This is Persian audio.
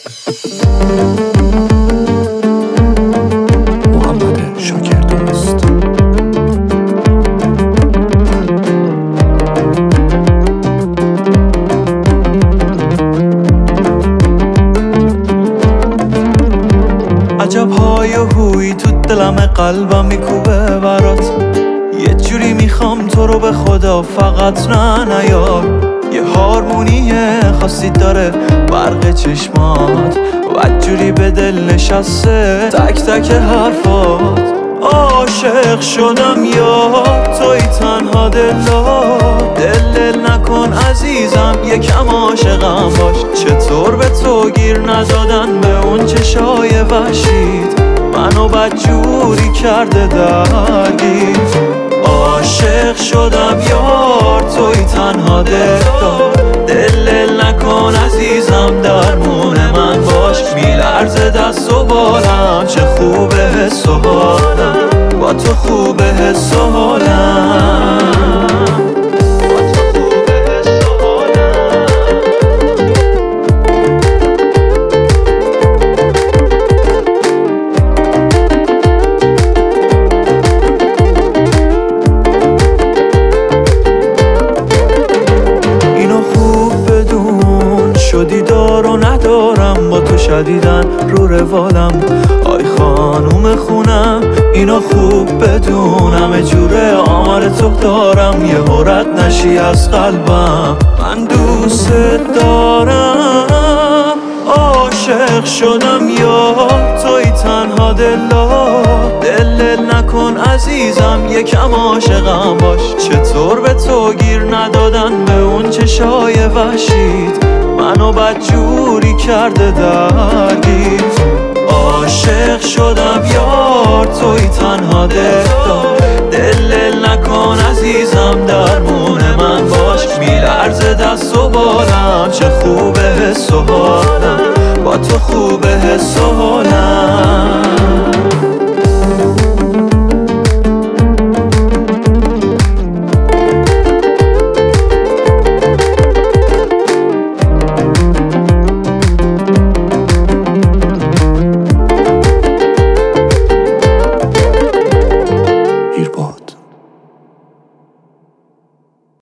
محمد شاکر دوست. عجب های و هوی تو دلم قلبم میکوبه برات، یه جوری میخوام تو رو به خدا فقط نیار. یه هارمونیه خاصی داره برق چشمات، و جوری به دل نشسته تک تک حرفات. عاشق شدم یا توی تنها دلا، دل نکن عزیزم یکم عاشقم باش. چطور به تو گیر ندادن به اون چشای وحشیت، منو بدجوری کرده درگیر. عاشق شدم یار توی تنها دلا، دل نکن عزیزم درمون من باش. میلرزه دست و بالم چه خوبه حس و حالم، با تو خوبه حس و حالم. شدی دار و ندارم با تو شدیدن رو روالم. آی خانوم خونم اینو خوب بدونم، جوره آمار تو دارم یه رد نشی از قلبم. من دوست دارم، عاشق شدم یا توی تنها دلا، دل نکن عزیزم یکم عاشقم باش. چطور به تو گیر ندادن به اون چشای وحشیت، منو بدجوری کرده درگیر. عاشق شدم یار توی تنها دلا، دل نکن عزیز